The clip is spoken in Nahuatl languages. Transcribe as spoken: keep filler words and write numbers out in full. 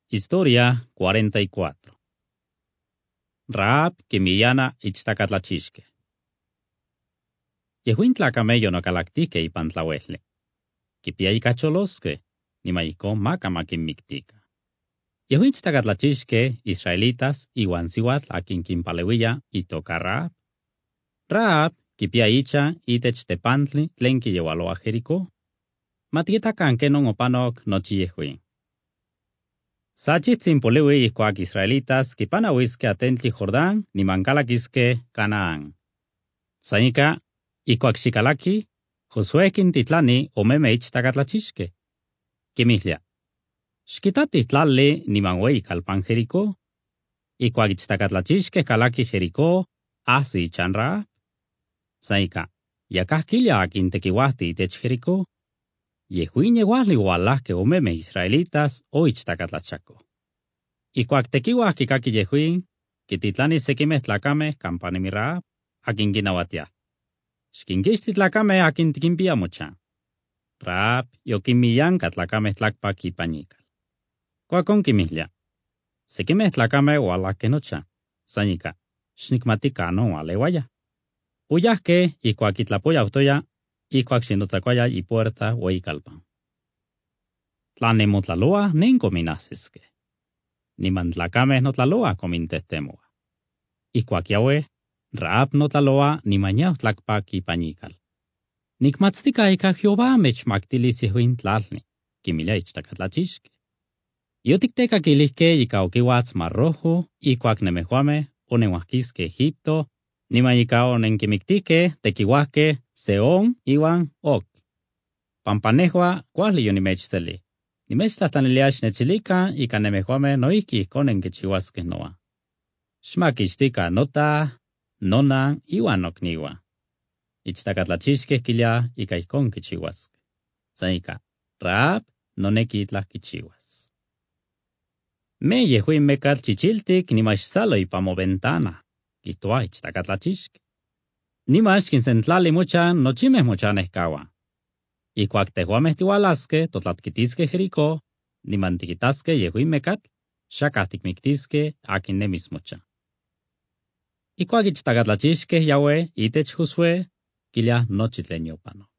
Historia cuarenta y cuatro. Rahab quimiyana ichtacatlachixque. Yehuin tlacamello nocalactique ipan tlauehtli. Quipia icacholosque, nimaicon maca maquinmictica. Yehuin ichtacatlachixque israelitas iuan siuatl akin quimpaleuia itoca Rahab. Rahab quipia icha itech tepantli tlen quiyeualoa Jericó. Matietacan kenon opanoc nochi yehuin. Sachitzin poliwi ihkuak israelitas kipanahuisque atentli Jordán nimancalaquisque Canaán. Sanika, ihkuak xikalaki, Josué quintitlani omeme ichtacatlachixque. Quimihlia, xquitati tlali nimanhuei calpan Jericó. Ihkuak ichtacatlachixque calaki Jericó, ahsi ichan Rahab. Saika, yacahquilia akin tequiuahti itech Jericó. Yehuin yehuahli ualahque omeme israelitas o ichtacatlachaco. Ihkuak tequiuah kikaki yehuin, kititlani sequimeh tlacameh campanimi Rahab, akin quinauatia. Xquinquixti tlacameh akin tiquimpia mochan. Rahab yoquinmiyanca tlacameh tlacpac ipañical. Cuacon quimihlia. Sequimeh tlacameh ualahque nochan. Sanika, xnicmatica no aleuaya. Uyahque ihkuak itlapoyautoya, ihkuak xinotzacuaya ipuerta ueicalpan. Tlanemotlaloa nencominahsisque. Niman tlacameh notlaloa comintehtemoa. Ihkuak Yahweh, Rahab notlaloa nimañau tlacpac ipañical. Nicmatztica ica Jehová mechmactilis yehuin tlalni, quimilia ichtacatlachixque. Yotictecaquilihque ica oquiuatz Mar Rojo, ihkuak nemehuameh oneuahquisque Egipto, niman ica onenquimictique tequiuahque Sehón iuan Og. Pampanehua cuali yonimechseli. Nimechtlahtlaniliah xnechilica ica nemehuameh noihqui ihcon nenquichiuasqueh noa. Xmaquixtica nota, nona iuan nocniua. Ichtacatlachixqueh quilia ica ihcon quichiuasqueh. San ica Rahab nonequi itlah quichiuas. Me yehuin mecatl chichiltic nimaxsalo ipa moventana. Quihtoa ichtacatlachixque. Nimax quinsentlali mochan nochimeh mochanehcaua. Ihkuak tehuameh tiualasque totlatquitisque Jericó, niman tiquitasque yehuin mecatl, xacah ticmictisque akin nemis mochan. Ihkuak ichtacatlachixque Yahweh itech Josué, quilia nochi tlen yopano.